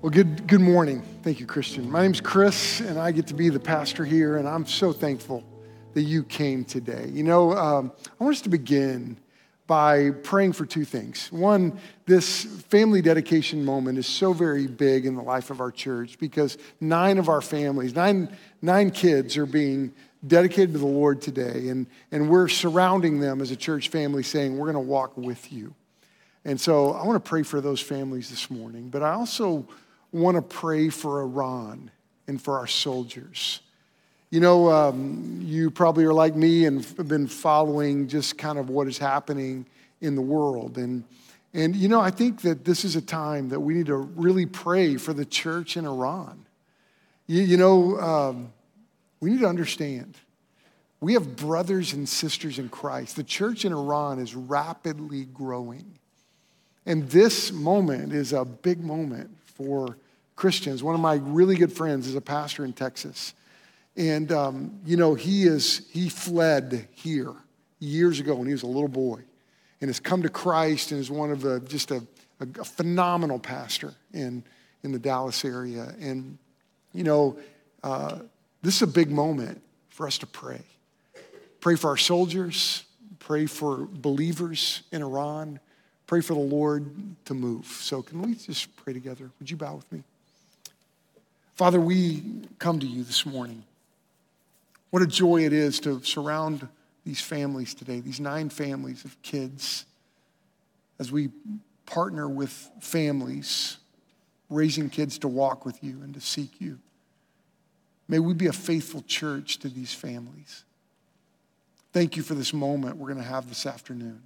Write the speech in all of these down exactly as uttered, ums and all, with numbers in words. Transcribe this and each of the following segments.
Well, good, good morning. Thank you, Christian. My name's Chris, and I get to be the pastor here, and I'm so thankful that you came today. You know, um, I want us to begin by praying for two things. One, this family dedication moment is so very big in the life of our church because nine of our families, nine, nine kids are being dedicated to the Lord today, and, and we're surrounding them as a church family saying, we're going to walk with you. And so I want to pray for those families this morning, but I also want to pray for Iran and for our soldiers. You know, um, you probably are like me and have been following just kind of what is happening in the world. And, and you know, I think that this is a time that we need to really pray for the church in Iran. You, you know, um, we need to understand, we have brothers and sisters in Christ. The church in Iran is rapidly growing. And this moment is a big moment for Christians. One of my really good friends is a pastor in Texas. And, um, you know, he is he fled here years ago when he was a little boy and has come to Christ and is one of the, just a, a, a phenomenal pastor in, in the Dallas area. And, you know, uh, this is a big moment for us to pray. Pray for our soldiers, pray for believers in Iran, pray for the Lord to move. So can we just pray together? Would you bow with me? Father, we come to you this morning. What a joy it is to surround these families today, these nine families of kids, as we partner with families, raising kids to walk with you and to seek you. May we be a faithful church to these families. Thank you for this moment we're going to have this afternoon.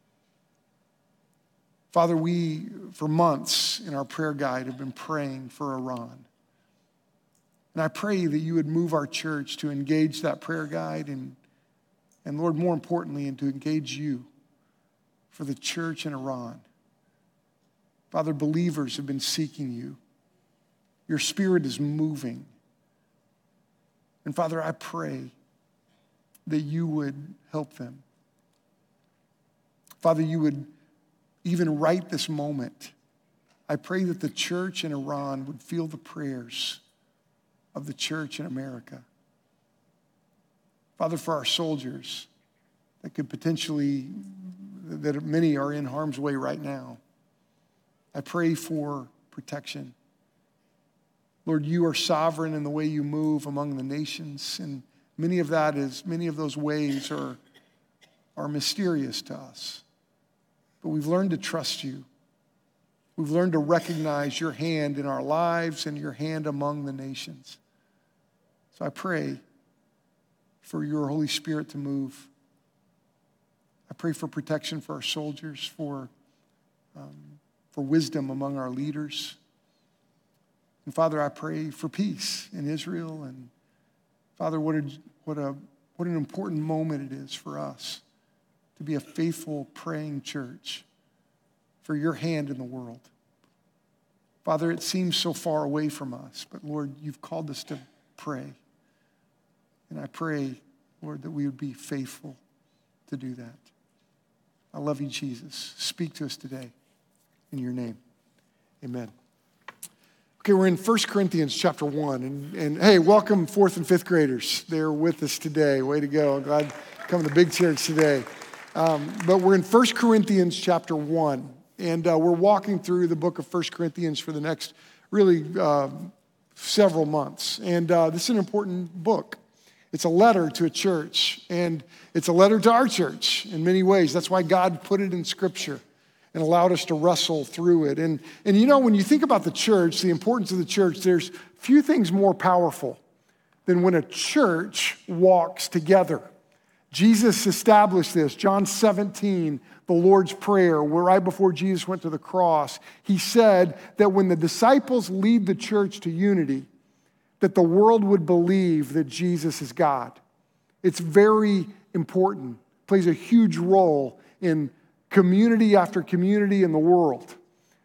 Father, we, for months in our prayer guide, have been praying for Iran. And I pray that you would move our church to engage that prayer guide and, and Lord, more importantly, and to engage you for the church in Iran. Father, believers have been seeking you. Your spirit is moving. And Father, I pray that you would help them. Father, you would even right this moment. I pray that the church in Iran would feel the prayers of the church in America. Father, for our soldiers that could potentially, that many are in harm's way right now, I pray for protection. Lord, you are sovereign in the way you move among the nations, and many of that is, many of those ways are, are mysterious to us. But we've learned to trust you. We've learned to recognize your hand in our lives and your hand among the nations. So I pray for your Holy Spirit to move. I pray for protection for our soldiers, for, um, for wisdom among our leaders. And Father, I pray for peace in Israel. And Father, what a, what a, what an important moment it is for us to be a faithful, praying church for your hand in the world. Father, it seems so far away from us, but Lord, you've called us to pray. And I pray, Lord, that we would be faithful to do that. I love you, Jesus. Speak to us today in your name. Amen. Okay, we're in First Corinthians chapter one. And, and hey, welcome fourth and fifth graders. They're with us today. Way to go. I'm glad to come to the big church today. Um, but we're in First Corinthians chapter one, and uh, we're walking through the book of First Corinthians for the next really uh, several months. And uh, this is an important book. It's a letter to a church, and it's a letter to our church in many ways. That's why God put it in Scripture and allowed us to wrestle through it. And, and you know, when you think about the church, the importance of the church, there's few things more powerful than when a church walks together. Jesus established this. John seventeen, the Lord's Prayer, where right before Jesus went to the cross, he said that when the disciples lead the church to unity, that the world would believe that Jesus is God. It's very important. It plays a huge role in community after community in the world.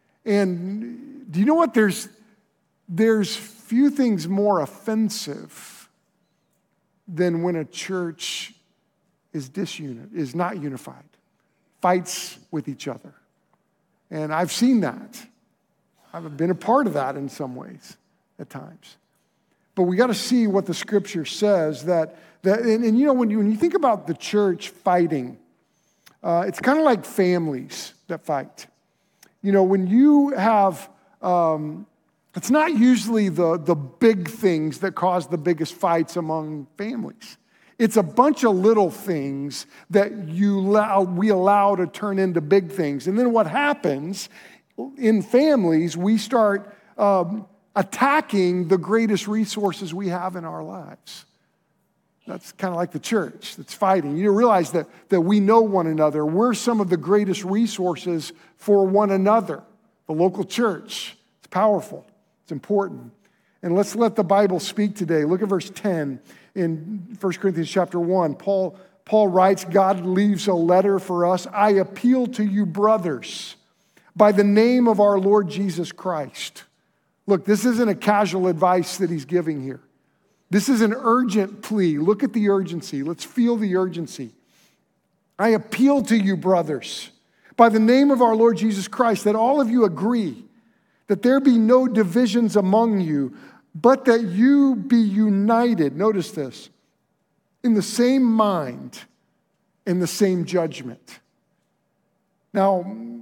And do you know what? There's, there's few things more offensive than when a church is disunit, is not unified, fights with each other. And I've seen that. I've been a part of that in some ways at times. But we got to see what the Scripture says that, that and, and you know, when you, when you think about the church fighting, uh, it's kind of like families that fight. You know, when you have, um, it's not usually the, the big things that cause the biggest fights among families. It's a bunch of little things that you allow, we allow to turn into big things. And then what happens in families, we start um, attacking the greatest resources we have in our lives. That's kind of like the church that's fighting. You realize that, that we know one another. We're some of the greatest resources for one another. The local church, it's powerful. It's important. And let's let the Bible speak today. Look at verse ten in First Corinthians chapter one. Paul, Paul writes, God leaves a letter for us. I appeal to you, brothers, by the name of our Lord Jesus Christ. Look, this isn't a casual advice that he's giving here. This is an urgent plea. Look at the urgency. Let's feel the urgency. I appeal to you, brothers, by the name of our Lord Jesus Christ, that all of you agree, that there be no divisions among you, but that you be united, notice this, in the same mind, in the same judgment. Now,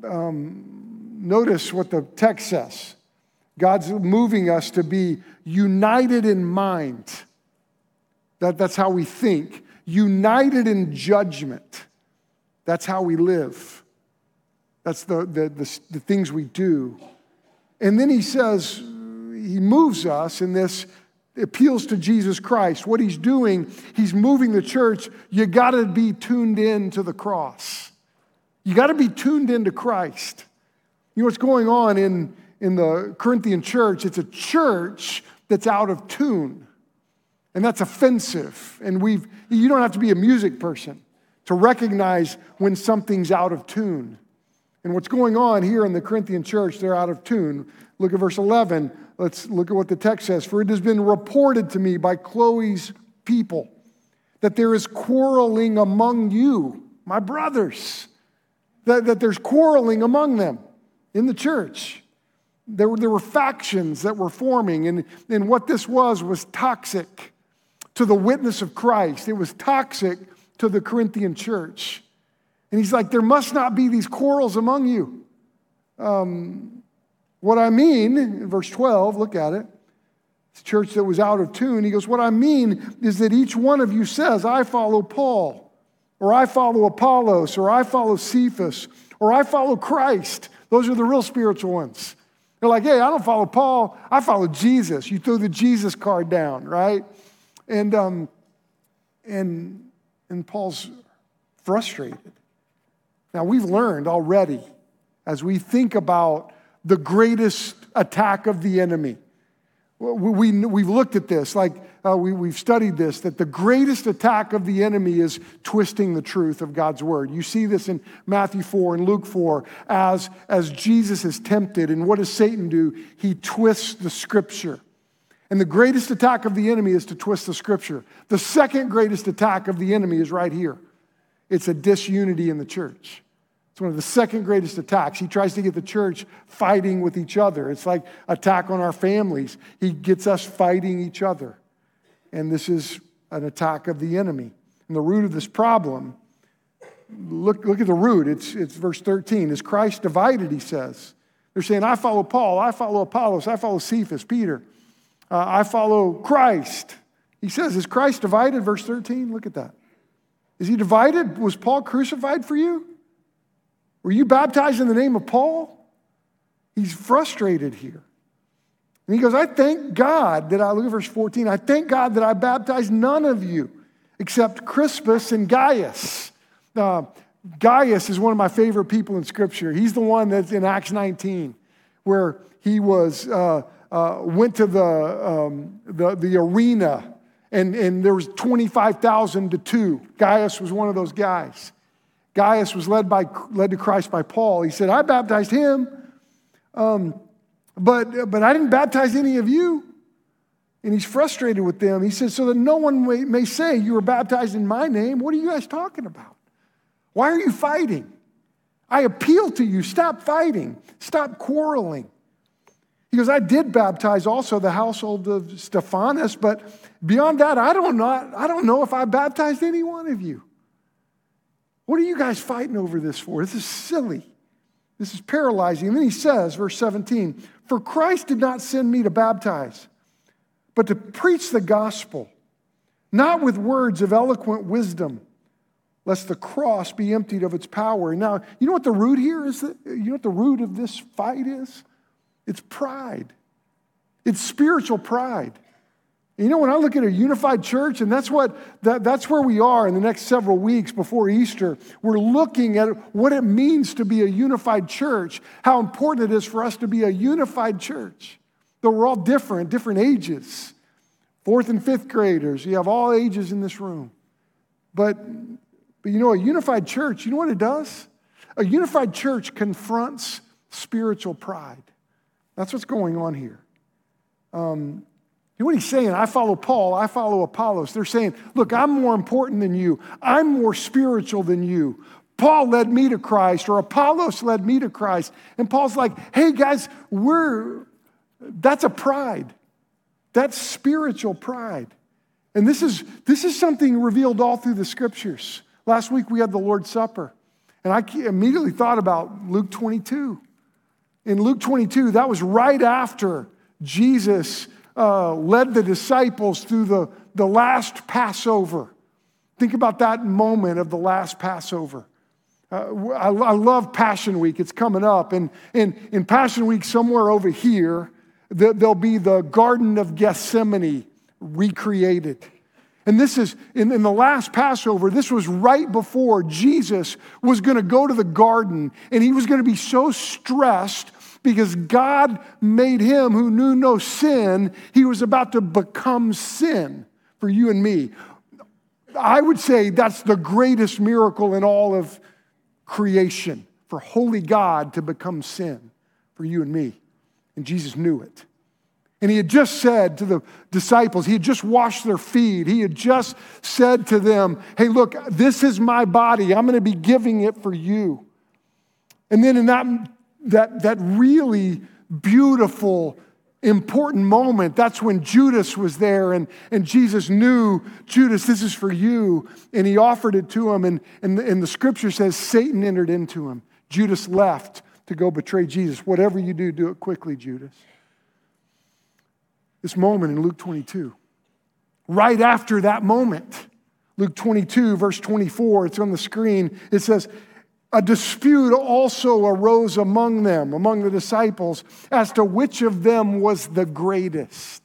um, notice what the text says. God's moving us to be united in mind. That, that's how we think. United in judgment. That's how we live. That's the, the, the, the things we do. And then he says, he moves us in this, appeals to Jesus Christ. What he's doing, he's moving the church. You got to be tuned in to the cross. You got to be tuned into Christ. You know what's going on in, in the Corinthian church? It's a church that's out of tune. And that's offensive. And we've you don't have to be a music person to recognize when something's out of tune. And what's going on here in the Corinthian church, they're out of tune. Look at verse eleven. Let's look at what the text says. For it has been reported to me by Chloe's people that there is quarreling among you, my brothers, that, that there's quarreling among them in the church. There were, there were factions that were forming, and, and what this was was toxic to the witness of Christ. It was toxic to the Corinthian church. And he's like, there must not be these quarrels among you. Um, what I mean, in verse twelve, look at it. It's a church that was out of tune. He goes, what I mean is that each one of you says, I follow Paul, or I follow Apollos, or I follow Cephas, or I follow Christ. Those are the real spiritual ones. They're like, hey, I don't follow Paul, I follow Jesus. You throw the Jesus card down, right? And um, and and Paul's frustrated. Now, we've learned already, as we think about the greatest attack of the enemy. We, we, we've looked at this, like uh, we, we've studied this, that the greatest attack of the enemy is twisting the truth of God's word. You see this in Matthew four and Luke four, as, as Jesus is tempted. And what does Satan do? He twists the scripture. And the greatest attack of the enemy is to twist the scripture. The second greatest attack of the enemy is right here. It's a disunity in the church. It's one of the second greatest attacks. He tries to get the church fighting with each other. It's like attack on our families. He gets us fighting each other. And this is an attack of the enemy. And the root of this problem, look, look at the root. It's, it's verse thirteen. Is Christ divided, he says. They're saying, I follow Paul, I follow Apollos, I follow Cephas, Peter. Uh, I follow Christ. He says, is Christ divided? Verse thirteen, look at that. Is he divided? Was Paul crucified for you? Were you baptized in the name of Paul? He's frustrated here. And he goes, I thank God that I, look at verse fourteen, I thank God that I baptized none of you except Crispus and Gaius. Uh, Gaius is one of my favorite people in Scripture. He's the one that's in Acts nineteen, where he was uh, uh, went to the, um, the, the arena, and, and there was twenty-five thousand to two. Gaius was one of those guys. Gaius was led by led to Christ by Paul. He said, I baptized him, um, but, but I didn't baptize any of you. And he's frustrated with them. He says, so that no one may, may say you were baptized in my name. What are you guys talking about? Why are you fighting? I appeal to you. Stop fighting. Stop quarreling. He goes, I did baptize also the household of Stephanus, but beyond that, I don't know, I don't know if I baptized any one of you. What are you guys fighting over this for? This is silly. This is paralyzing. And then he says, verse seventeen, for Christ did not send me to baptize, but to preach the gospel, not with words of eloquent wisdom, lest the cross be emptied of its power. Now, you know what the root here is? You know what the root of this fight is? It's pride. It's spiritual pride. You know, when I look at a unified church, and that's what that, that's where we are in the next several weeks before Easter, we're looking at what it means to be a unified church, how important it is for us to be a unified church. Though we're all different, different ages. Fourth and fifth graders, you have all ages in this room. But, but you know, a unified church, you know what it does? A unified church confronts spiritual pride. That's what's going on here. Um, You know what he's saying? I follow Paul, I follow Apollos. They're saying, look, I'm more important than you. I'm more spiritual than you. Paul led me to Christ, or Apollos led me to Christ. And Paul's like, hey guys, we're, that's a pride. That's spiritual pride. And this is, this is something revealed all through the scriptures. Last week we had the Lord's Supper. And I immediately thought about Luke twenty-two. In Luke twenty-two, that was right after Jesus Uh, led the disciples through the, the last Passover. Think about that moment of the last Passover. Uh, I, I love Passion Week. It's coming up. And in, in Passion Week, somewhere over here, the, there'll be the Garden of Gethsemane recreated. And this is, in, in the last Passover, this was right before Jesus was going to go to the garden. And he was going to be so stressed because God made him who knew no sin. He was about to become sin for you and me. I would say that's the greatest miracle in all of creation, for holy God to become sin for you and me. And Jesus knew it. And he had just said to the disciples, he had just washed their feet. He had just said to them, hey, look, this is my body. I'm going to be giving it for you. And then in that That, that really beautiful, important moment, that's when Judas was there, and, and Jesus knew, Judas, this is for you, and he offered it to him, and, and, and the scripture says Satan entered into him. Judas left to go betray Jesus. Whatever you do, do it quickly, Judas. This moment in Luke twenty-two. Right after that moment, Luke twenty-two, verse twenty-four, it's on the screen, it says, a dispute also arose among them, among the disciples, as to which of them was the greatest.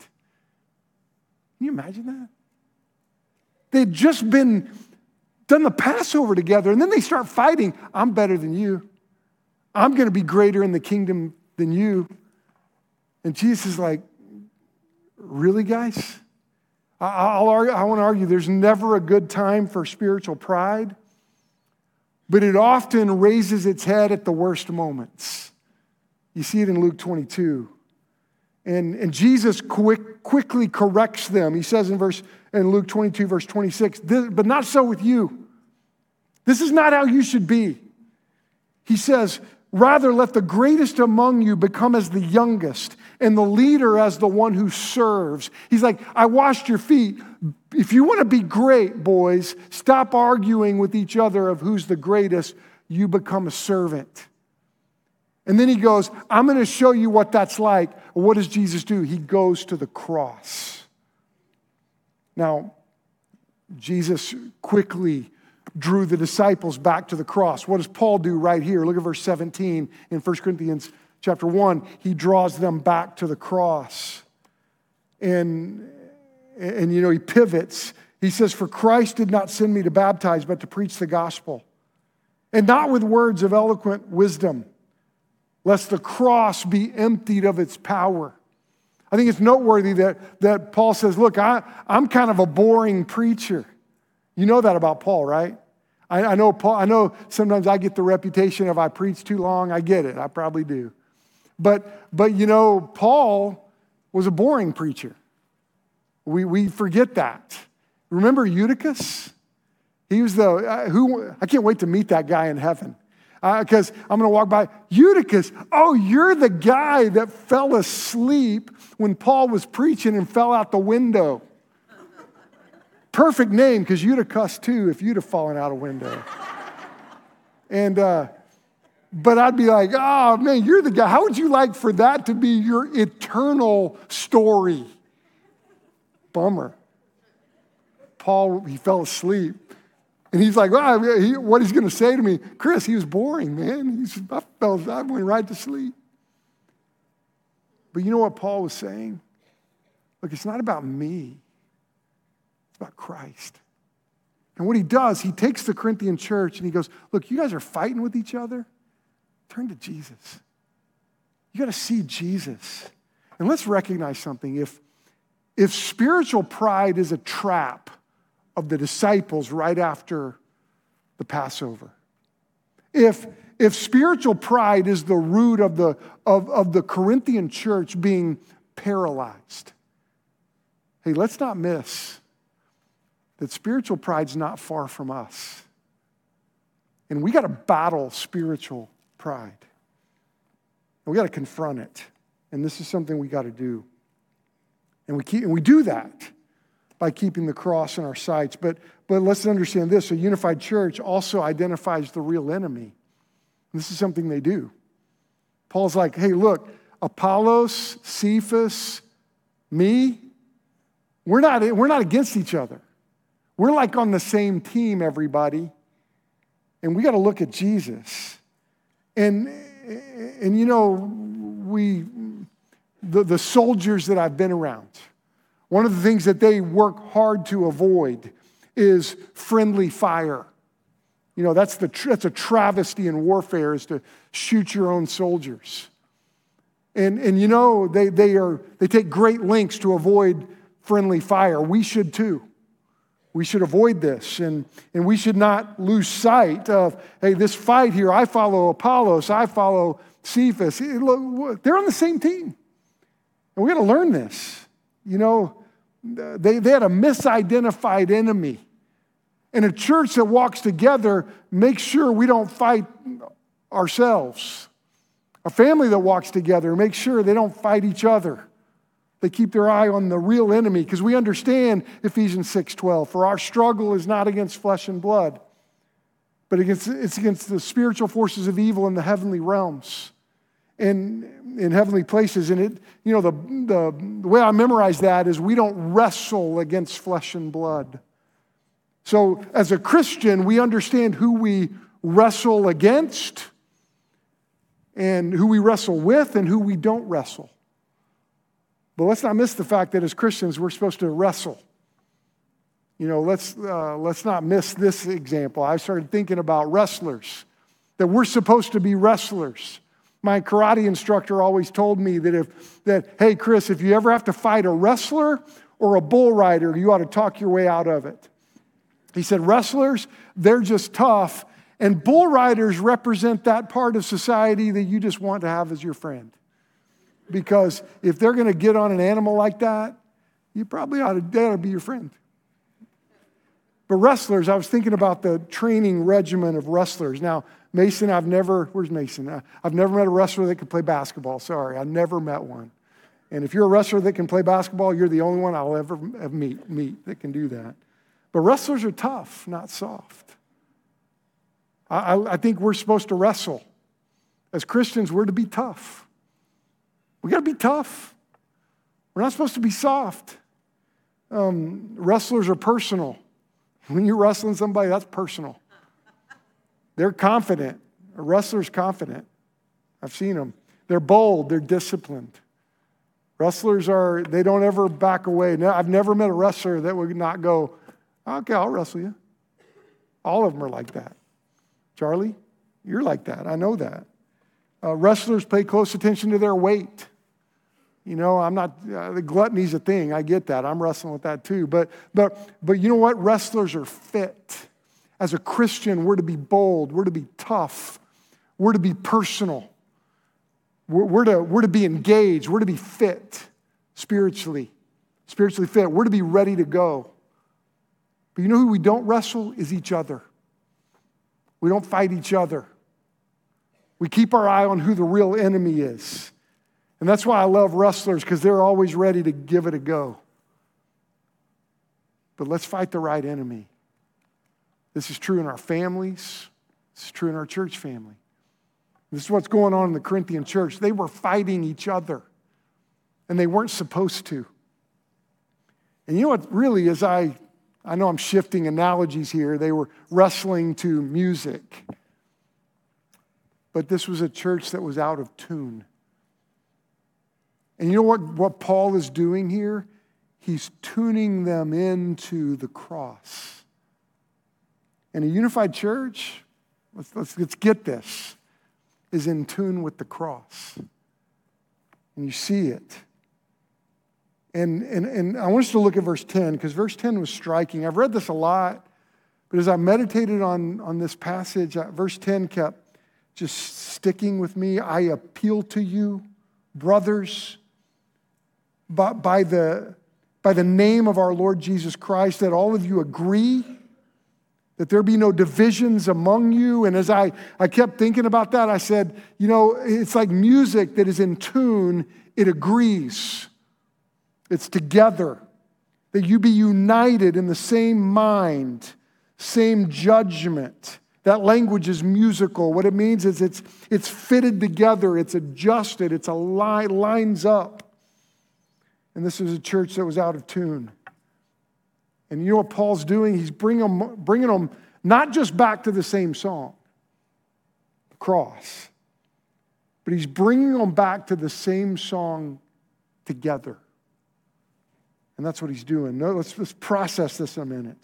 Can you imagine that? They'd just been done the Passover together, and then they start fighting. I'm better than you. I'm going to be greater in the kingdom than you. And Jesus is like, really, guys? I'll argue, I want to argue there's never a good time for spiritual pride. But it often raises its head at the worst moments. You see it in Luke twenty-two. And, and Jesus quick, quickly corrects them. He says in verse in Luke twenty-two, verse twenty-six, but not so with you. This is not how you should be. He says, rather let the greatest among you become as the youngest, and the leader as the one who serves. He's like, I washed your feet. If you want to be great, boys, stop arguing with each other of who's the greatest. You become a servant. And then he goes, I'm going to show you what that's like. What does Jesus do? He goes to the cross. Now, Jesus quickly drew the disciples back to the cross. What does Paul do right here? Look at verse seventeen in First Corinthians chapter one. He draws them back to the cross. And, and you know, he pivots. He says, for Christ did not send me to baptize, but to preach the gospel. And not with words of eloquent wisdom, lest the cross be emptied of its power. I think it's noteworthy that, that Paul says, look, I, I'm kind of a boring preacher. You know that about Paul, right? I, I know Paul. I know sometimes I get the reputation of I preach too long. I get it. I probably do. But, but you know, Paul was a boring preacher. We, we forget that. Remember Eutychus? He was the, uh, who, I can't wait to meet that guy in heaven. Because uh, I'm going to walk by, Eutychus, oh, you're the guy that fell asleep when Paul was preaching and fell out the window. Perfect name, because you'd have cussed too if you'd have fallen out a window. And, uh, but I'd be like, oh, man, you're the guy. How would you like for that to be your eternal story? Bummer. Paul, he fell asleep. And he's like, well, he, what he's going to say to me, Chris, he was boring, man. He's, I, fell, I went right to sleep. But you know what Paul was saying? Look, it's not about me. It's about Christ. And what he does, he takes the Corinthian church and he goes, look, you guys are fighting with each other. Turn to Jesus. You got to see Jesus. And let's recognize something. If, if spiritual pride is a trap of the disciples right after the Passover, if, if spiritual pride is the root of the, of, of the Corinthian church being paralyzed, hey, let's not miss that spiritual pride's not far from us. And we got to battle spiritual pride. And we got to confront it. And this is something we got to do. And we keep, and we do that by keeping the cross in our sights. But, but let's understand this. A unified church also identifies the real enemy. And this is something they do. Paul's like, hey, look, Apollos, Cephas, me, we're not, we're not against each other. We're like on the same team, everybody. And we got to look at Jesus. And, and you know, we, the, the soldiers that I've been around, one of the things that they work hard to avoid is friendly fire. You know, that's, the, that's a travesty in warfare, is to shoot your own soldiers. And, and you know, they, they, are, they take great lengths to avoid friendly fire. We should too. We should avoid this, and, and we should not lose sight of, hey, this fight here, I follow Apollos, I follow Cephas. They're on the same team. And we got to learn this. You know, they, they had a misidentified enemy. And a church that walks together makes sure we don't fight ourselves. A family that walks together makes sure they don't fight each other. They keep their eye on the real enemy, because we understand Ephesians six twelve. For our struggle is not against flesh and blood, but against, it's against the spiritual forces of evil in the heavenly realms and in heavenly places. And it, you know, the, the, the way I memorize that is we don't wrestle against flesh and blood. So as a Christian, we understand who we wrestle against and who we wrestle with and who we don't wrestle. But let's not miss the fact that as Christians, we're supposed to wrestle. You know, let's, uh, let's not miss this example. I started thinking about wrestlers, that we're supposed to be wrestlers. My karate instructor always told me that, if that, hey, Chris, if you ever have to fight a wrestler or a bull rider, you ought to talk your way out of it. He said, wrestlers, they're just tough, and bull riders represent that part of society that you just want to have as your friend. Because if they're going to get on an animal like that, you probably ought to, they ought to be your friend. But wrestlers, I was thinking about the training regimen of wrestlers. Now, Mason, I've never, where's Mason? I've never met a wrestler that can play basketball. Sorry, I never met one. And if you're a wrestler that can play basketball, you're the only one I'll ever meet, meet that can do that. But wrestlers are tough, not soft. I, I think we're supposed to wrestle. As Christians, we're to be tough. We got to be tough. We're not supposed to be soft. Um, wrestlers are personal. When you're wrestling somebody, that's personal. They're confident. A wrestler's confident. I've seen them. They're bold. They're disciplined. Wrestlers are, they don't ever back away. Now, I've never met a wrestler that would not go, okay, I'll wrestle you. All of them are like that. Charlie, you're like that. I know that. Uh, wrestlers pay close attention to their weight. You know, I'm not, uh, the gluttony's a thing. I get that. I'm wrestling with that too. But, but, but you know what? Wrestlers are fit. As a Christian, we're to be bold. We're to be tough. We're to be personal. We're, we're, to, we're to be engaged. We're to be fit spiritually. Spiritually fit. We're to be ready to go. But you know who we don't wrestle is each other. We don't fight each other. We keep our eye on who the real enemy is. And that's why I love wrestlers, because they're always ready to give it a go. But let's fight the right enemy. This is true in our families. This is true in our church family. This is what's going on in the Corinthian church. They were fighting each other, and they weren't supposed to. And you know what really is, I, I know I'm shifting analogies here. They were wrestling to music. But this was a church that was out of tune. And you know what, what Paul is doing here? He's tuning them into the cross. And a unified church, let's, let's, let's get this, is in tune with the cross. And you see it. And, and, and I want us to look at verse ten, because verse ten was striking. I've read this a lot, but as I meditated on, on this passage, verse ten kept just sticking with me. I appeal to you, brothers, by, by, the, by the name of our Lord Jesus Christ, that all of you agree, that there be no divisions among you. And as I, I kept thinking about that, I said, you know, it's like music that is in tune, it agrees. It's together. That you be united in the same mind, same judgment. That language is musical. What it means is it's, it's fitted together, it's adjusted, it's a line, lines up. And this is a church that was out of tune. And you know what Paul's doing? He's bringing them, bringing them not just back to the same song, the cross, but he's bringing them back to the same song together. And that's what he's doing. No, let's, let's process this a minute.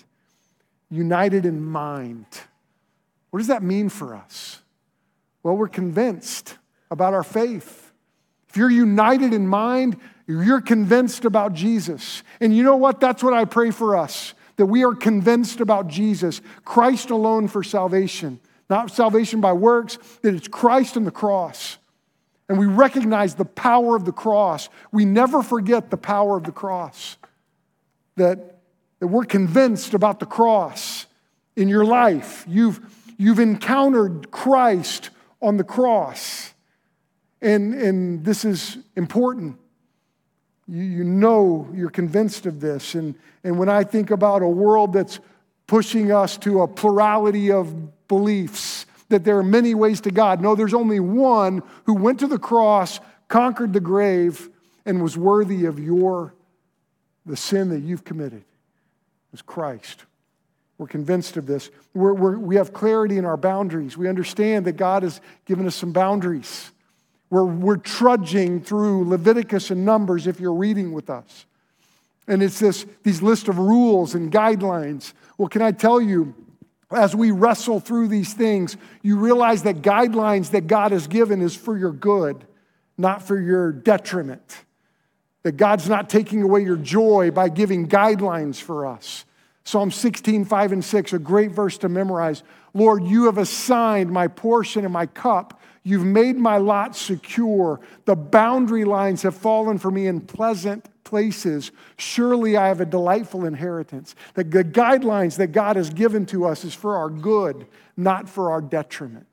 United in mind. What does that mean for us? Well, we're convinced about our faith. If you're united in mind, you're convinced about Jesus. And you know what? That's what I pray for us, that we are convinced about Jesus, Christ alone for salvation, not salvation by works, that it's Christ and the cross. And we recognize the power of the cross. We never forget the power of the cross. That, that we're convinced about the cross in your life. You've, you've encountered Christ on the cross. And, and this is important. You, you know you're convinced of this. And, and when I think about a world that's pushing us to a plurality of beliefs, that there are many ways to God. No, there's only one who went to the cross, conquered the grave, and was worthy of your, the sin that you've committed. It was Christ. We're convinced of this. We're, we're, we have clarity in our boundaries. We understand that God has given us some boundaries. We're, we're trudging through Leviticus and Numbers if you're reading with us. And it's this these list of rules and guidelines. Well, can I tell you, as we wrestle through these things, you realize that guidelines that God has given is for your good, not for your detriment. That God's not taking away your joy by giving guidelines for us. Psalm sixteen, five and six, a great verse to memorize. Lord, you have assigned my portion and my cup. You've made my lot secure. The boundary lines have fallen for me in pleasant places. Surely I have a delightful inheritance. The guidelines that God has given to us is for our good, not for our detriment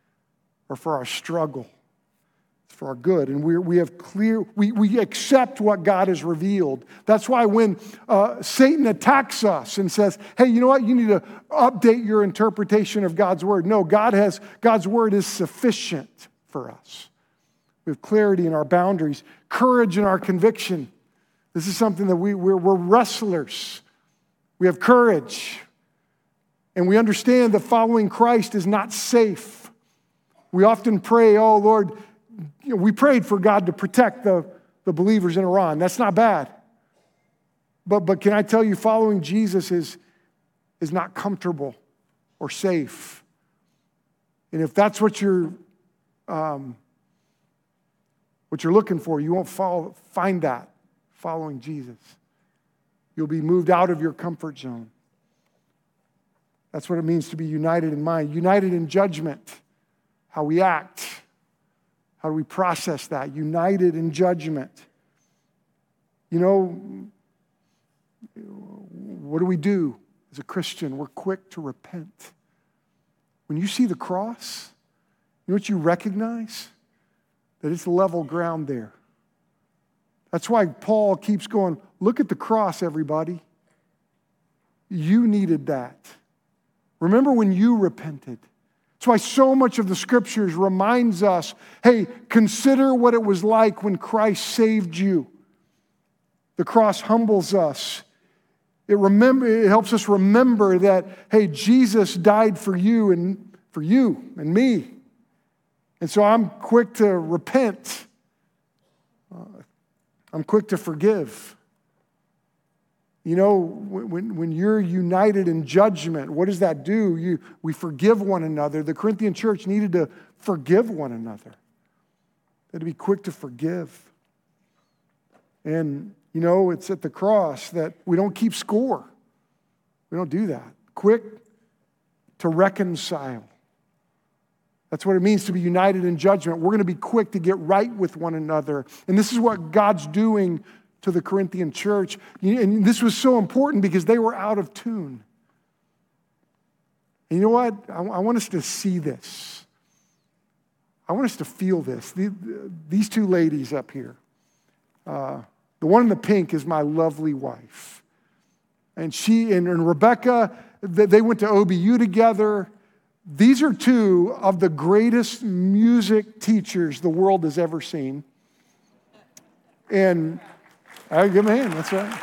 or for our struggle. It's for our good. And we we have clear, we, we accept what God has revealed. That's why when uh, Satan attacks us and says, hey, you know what? You need to update your interpretation of God's word. No, God has, God's word is sufficient for us. We have clarity in our boundaries, courage in our conviction. This is something that we, we're, we're wrestlers. We have courage. And we understand that following Christ is not safe. We often pray, oh, Lord, you know, we prayed for God to protect the, the believers in Iran. That's not bad. But, but can I tell you, following Jesus is, is not comfortable or safe. And if that's what you're, um, what you're looking for, you won't follow, find that. Following Jesus. You'll be moved out of your comfort zone. That's what it means to be united in mind. United in judgment. How we act. How do we process that? United in judgment. You know, what do we do as a Christian? We're quick to repent. When you see the cross, you know what you recognize? That it's level ground there. That's why Paul keeps going, look at the cross, everybody. You needed that. Remember when you repented. That's why so much of the scriptures reminds us, hey, consider what it was like when Christ saved you. The cross humbles us. It, remember, it helps us remember that, hey, Jesus died for you and for you and me. And so I'm quick to repent. Uh, I'm quick to forgive. You know, when, when you're united in judgment, what does that do? You, we forgive one another. The Corinthian church needed to forgive one another. They had to be quick to forgive. And, you know, it's at the cross that we don't keep score. We don't do that. Quick to reconcile. That's what it means to be united in judgment. We're going to be quick to get right with one another. And this is what God's doing to the Corinthian church. And this was so important because they were out of tune. And you know what? I, I want us to see this. I want us to feel this. The, these two ladies up here. Uh, the one in the pink is my lovely wife. And she and, and Rebecca, they went to O B U together. These are two of the greatest music teachers the world has ever seen. And I give them a hand, that's right.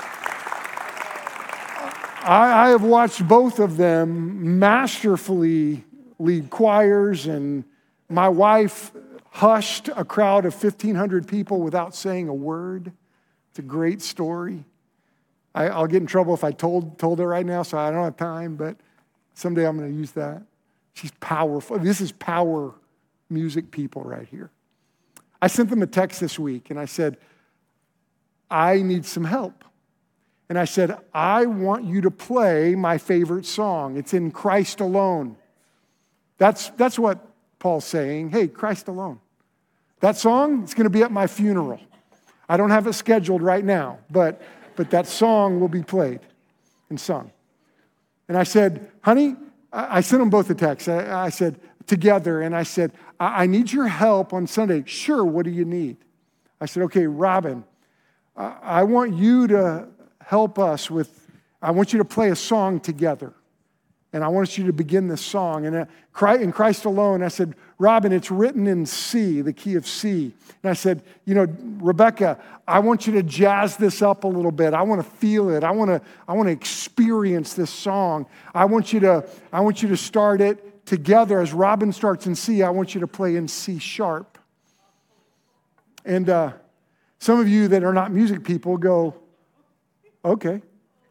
I, I have watched both of them masterfully lead choirs, and my wife hushed a crowd of fifteen hundred people without saying a word. It's a great story. I, I'll get in trouble if I told, told her right now, so I don't have time, but someday I'm going to use that. She's powerful. This is power music people right here. I sent them a text this week, and I said, I need some help. And I said, I want you to play my favorite song. It's in Christ Alone. That's, that's what Paul's saying. Hey, Christ Alone. That song, it's going to be at my funeral. I don't have it scheduled right now, but, but that song will be played and sung. And I said, honey, I sent them both a text. I, I said, together, and I said, I, I need your help on Sunday. Sure, what do you need? I said, okay, Robin, I, I want you to help us with, I want you to play a song together. And I want you to begin this song. And in Christ Alone, I said, Robin, it's written in C, the key of C. And I said, you know, Rebecca, I want you to jazz this up a little bit. I want to feel it. I want to, I want to experience this song. I want you to, I want you to start it together. As Robin starts in C, I want you to play in C sharp. And uh, some of you that are not music people go, okay.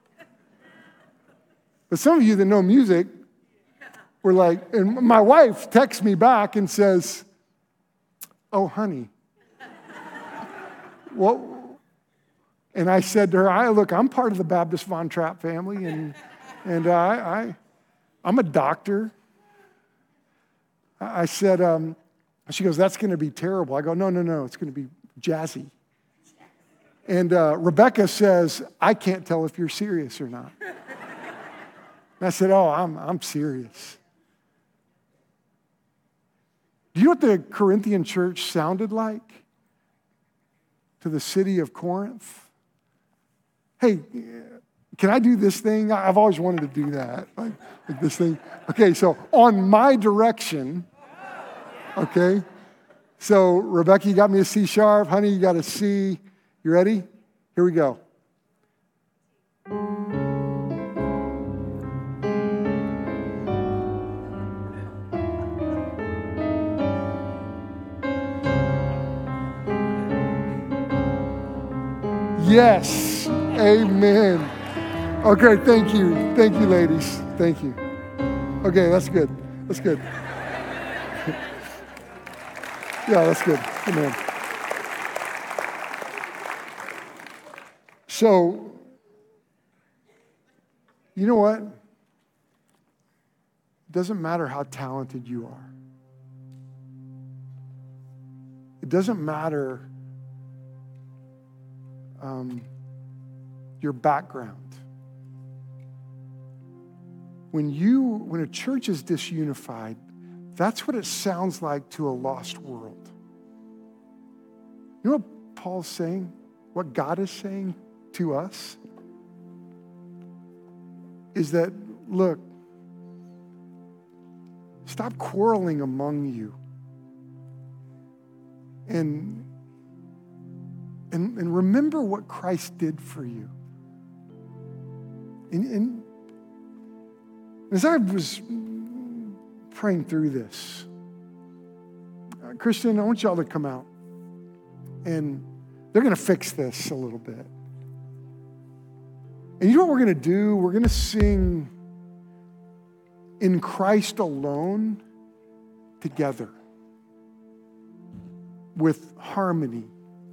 But some of you that know music were like, and my wife texts me back and says, oh, honey. What? And I said to her, I look, I'm part of the Baptist Von Trapp family, and and uh, I, I, I'm a doctor. I said, um, she goes, that's going to be terrible. I go, no, no, no, it's going to be jazzy. And uh, Rebecca says, I can't tell if you're serious or not. And I said, oh, I'm, I'm serious. Do you know what the Corinthian church sounded like to the city of Corinth? Hey, can I do this thing? I've always wanted to do that, like, like this thing. Okay, so on my direction, okay? So Rebecca, you got me a C sharp. Honey, you got a C. You ready? Here we go. Yes. Amen. Okay, thank you. Thank you, ladies. Thank you. Okay, that's good. That's good. Yeah, that's good. Amen. So, you know what? It doesn't matter how talented you are. It doesn't matter um, your background. When you, when a church is disunified, That's what it sounds like to a lost world. You know what Paul's saying? What God is saying to us? Is that, look, stop quarreling among you. And, and, and remember what Christ did for you. And, and as I was praying through this, uh, Christian, I want y'all to come out. And they're going to fix this a little bit. And you know what we're going to do? We're going to sing In Christ Alone together with harmony,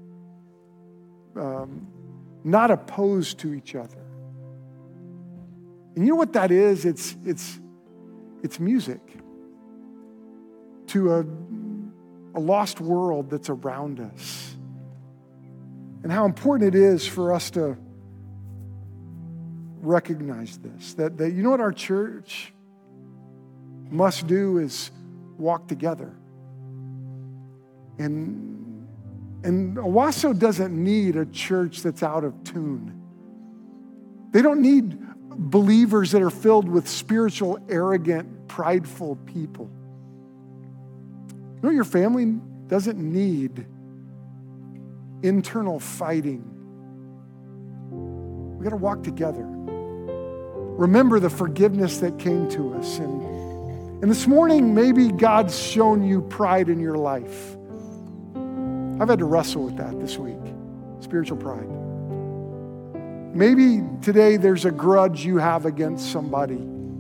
um, not opposed to each other. And you know what that is? It's, it's, it's music to a, a lost world that's around us. And how important it is for us to recognize this. That, that you know what our church must do is walk together. And, and Owasso doesn't need a church that's out of tune. They don't need believers that are filled with spiritual, arrogant, prideful people. You know, your family doesn't need internal fighting. We got to walk together. Remember the forgiveness that came to us. And, and this morning, maybe God's shown you pride in your life. I've had to wrestle with that this week, spiritual pride. Maybe today there's a grudge you have against somebody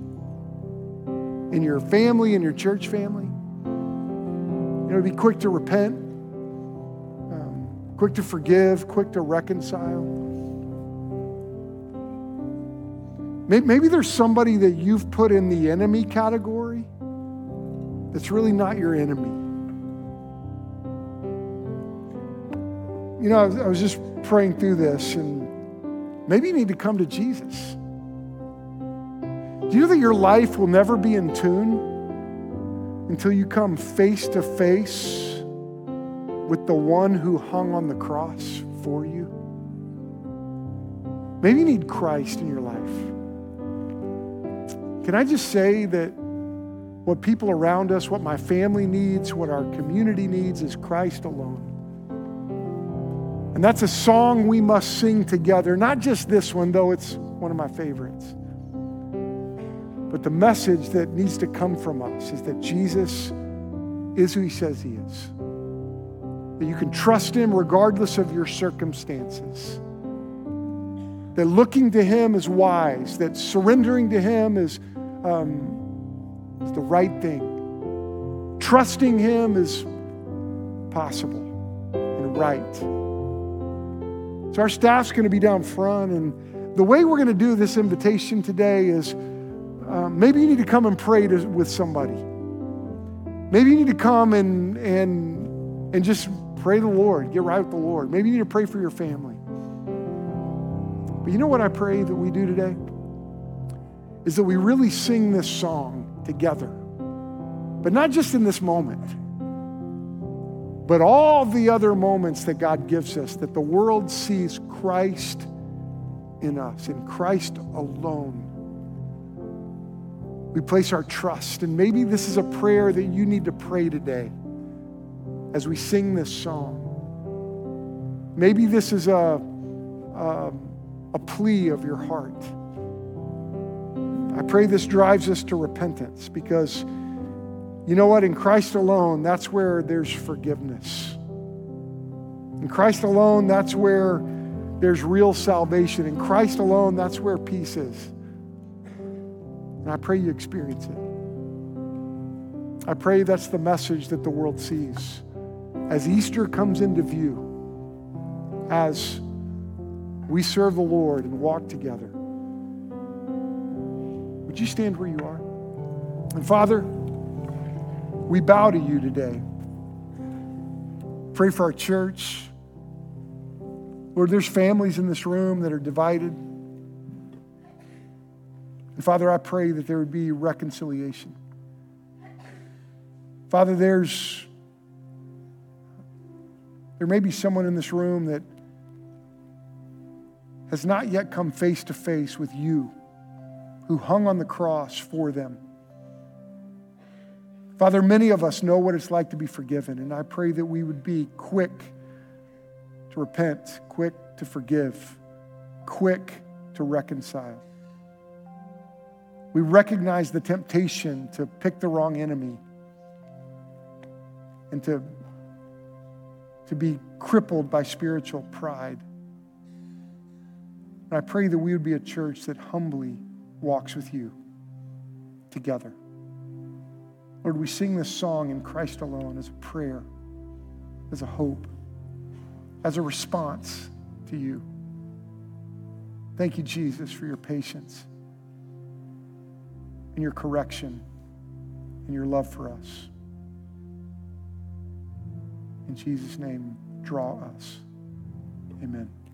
in your family, in your church family. You know, be quick to repent, um, quick to forgive, quick to reconcile. Maybe, maybe there's somebody that you've put in the enemy category that's really not your enemy. You know, I was, I was just praying through this, and maybe you need to come to Jesus. Do you know that your life will never be in tune until you come face to face with the one who hung on the cross for you? Maybe you need Christ in your life. Can I just say that what people around us, what my family needs, what our community needs is Christ alone. And that's a song we must sing together. Not just this one, though it's one of my favorites. But the message that needs to come from us is that Jesus is who he says he is. That you can trust him regardless of your circumstances. That looking to him is wise. That surrendering to him is, um, is the right thing. Trusting him is possible and right. So our staff's going to be down front, and the way we're going to do this invitation today is uh, maybe you need to come and pray to, with somebody. Maybe you need to come and, and, and just pray to the Lord, get right with the Lord. Maybe you need to pray for your family. But you know what I pray that we do today? Is that we really sing this song together. But not just in this moment, but all the other moments that God gives us, that the world sees Christ in us, in Christ alone. We place our trust, and maybe this is a prayer that you need to pray today as we sing this song. Maybe this is a, a, a plea of your heart. I pray this drives us to repentance, because you know what? In Christ alone, that's where there's forgiveness. In Christ alone, that's where there's real salvation. In Christ alone, that's where peace is. And I pray you experience it. I pray that's the message that the world sees as Easter comes into view, as we serve the Lord and walk together. Would you stand where you are? And Father, we bow to you today. Pray for our church. Lord, there's families in this room that are divided. And Father, I pray that there would be reconciliation. Father, there's there may be someone in this room that has not yet come face to face with you, who hung on the cross for them. Father, many of us know what it's like to be forgiven, and I pray that we would be quick to repent, quick to forgive, quick to reconcile. We recognize the temptation to pick the wrong enemy and to, to be crippled by spiritual pride. And I pray that we would be a church that humbly walks with you together. Lord, we sing this song in Christ alone as a prayer, as a hope, as a response to you. Thank you, Jesus, for your patience and your correction and your love for us. In Jesus' name, draw us. Amen.